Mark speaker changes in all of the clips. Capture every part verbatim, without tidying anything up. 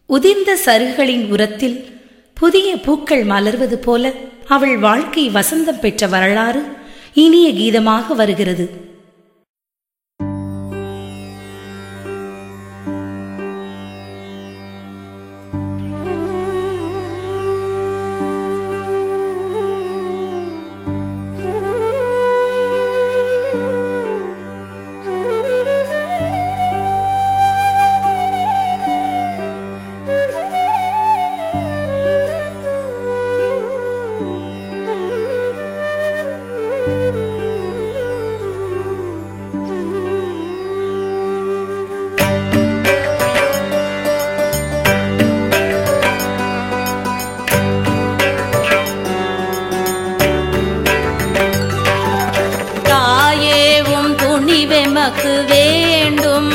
Speaker 1: உதிர்ந்த சருகுகளின் உரத்தில் புதிய பூக்கள் மலர்வது போல அவள் வாழ்க்கை வசந்தம் பெற்ற வரலாறு இனிய கீதமாக வருகிறது.
Speaker 2: எமக்கு வேண்டும்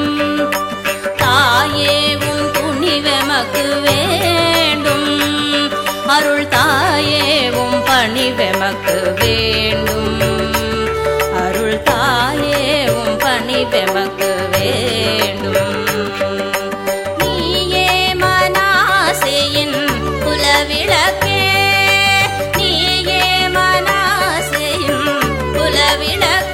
Speaker 2: தாயேவும் துணிவெமக்கு வேண்டும், அருள் தாயேவும் பணிவெமக்கு வேண்டும், அருள் தாயேவும் பணிவெமக்கு வேண்டும். நீயே மனாசையின் குலவிளக்கே, நீயே மனாசையின் குலவிளக்கே,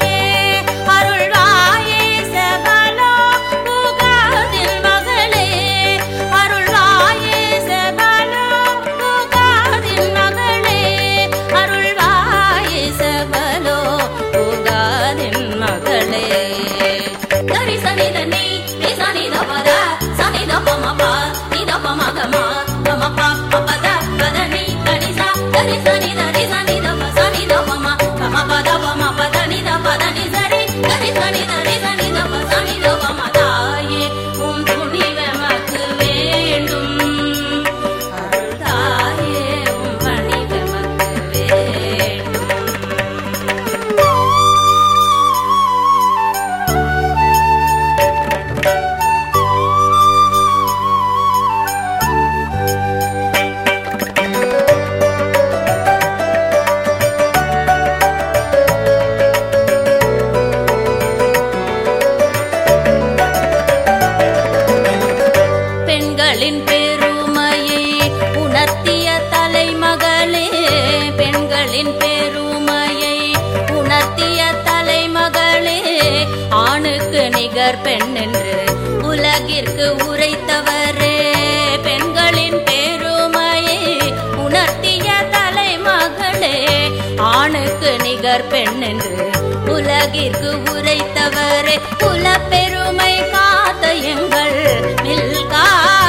Speaker 2: பெண்களின் பெருமையை உணர்த்திய தலைமகளே, பெண்களின் பெருமையை உணர்த்திய தலைமகளே, ஆணுக்கு நிகர் பெண் என்று உலகிற்கு உரைத்தவரே, பெண்களின் பெருமையை உணர்த்திய தலைமகளே, ஆணுக்கு நிகர் பெண் என்று உலகிற்கு உரைத்தவரே, குலப்பெருமை காத்த எங்கள் மில்கா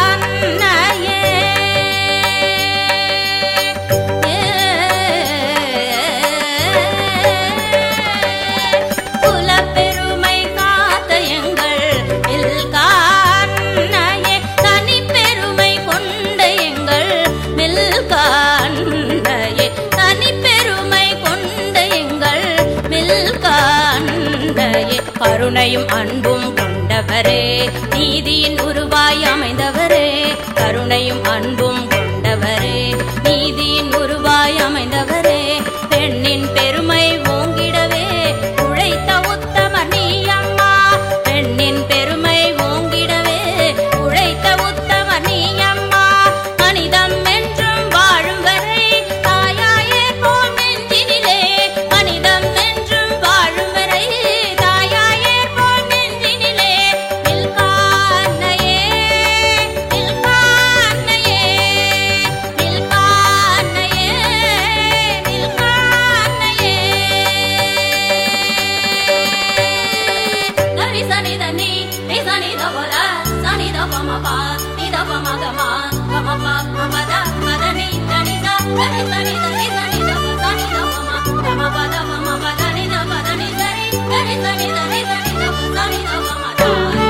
Speaker 2: கருணையும் அன்பும் கொண்டவரே, நீதியின் உருவாய் அமைந்தவரே, கருணையும் அன்பும் கொண்டவரே, நீதியின் உருவாய் அமைந்தவரே, பெண்ணின் பெருமை ஓங்கிடவே உழைத்த உத்தம நீ அம்மா, பெண்ணின் பெருமை ஓங்கிடவே உழைத்த உத்தம நீ அம்மா, மனிதம் என்றும் வாழும் வரை தாயாயே போல் நெஞ்சினிலே, மனிதம் என்றும் வாழும் வரை Dari